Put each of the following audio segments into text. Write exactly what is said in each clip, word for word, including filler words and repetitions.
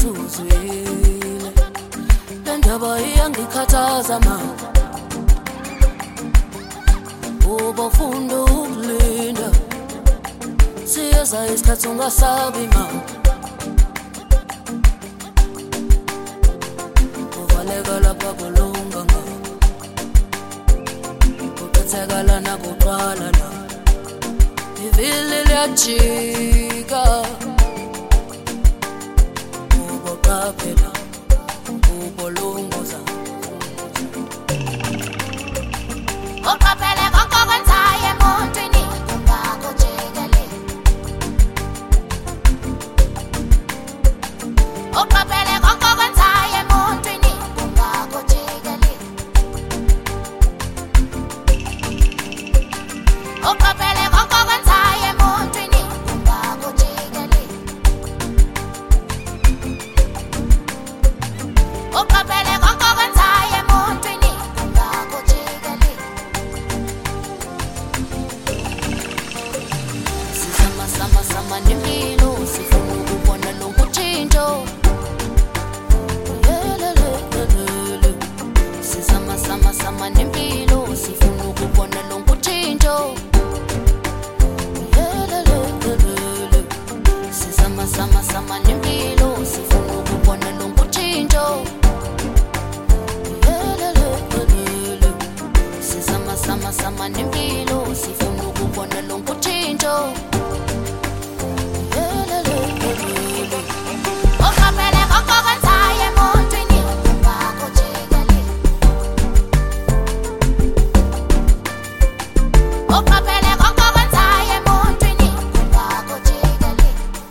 usuzwile le ndaba iyangikhathaza mama ubofunda ukulinda siyeza isikhathi ungasabi mama uvaleka lapha kulunga mama uqhethekala nakuqala la ivili liyajika uboqaphela ubolunguza uqaphele konke okwenzayo emuntwini ungakujikeli uqaphele konke okwenzayo emuntwini ungakujikeli uqaphele konke okwenzayo emuntwini ungakujikeli uqaphele konke okwenzayo emuntwini ungakujikeli Sisama sama sama nempilo sifuna ukubona lonkutshintsho Lelelelele Sisama sama sama nempilo sifuna ukubona lonkutshintsho Lelelelele Sisama sama sama nempilo sifuna ukubona lonkutshintsho Lelelelele Sisama sama sama nempilo sifuna ukubona lonkutshintsho uqaphele konke okwenzayo emuntwini ungakujikeli uqaphele konke okwenzayo emuntwini ungakujikeli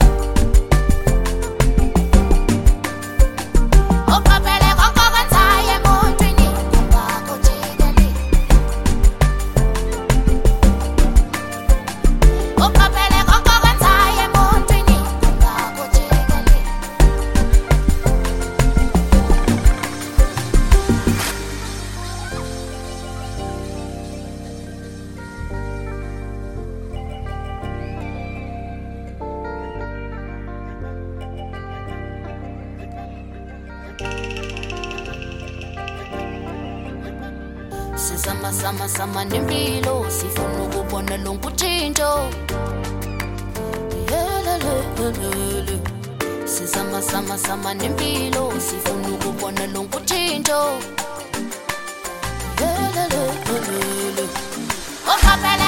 uqaphele konke okwenzayo emuntwini ungakujikeli uqaphele konke okwenzayo emuntwini ungakujikeli Sisama sama sama nempilo sifuna ukubona lonkutshintsho Lelelelele Sisama sama sama nempilo sifuna ukubona lonkutshintsho Lelelelele uqaphele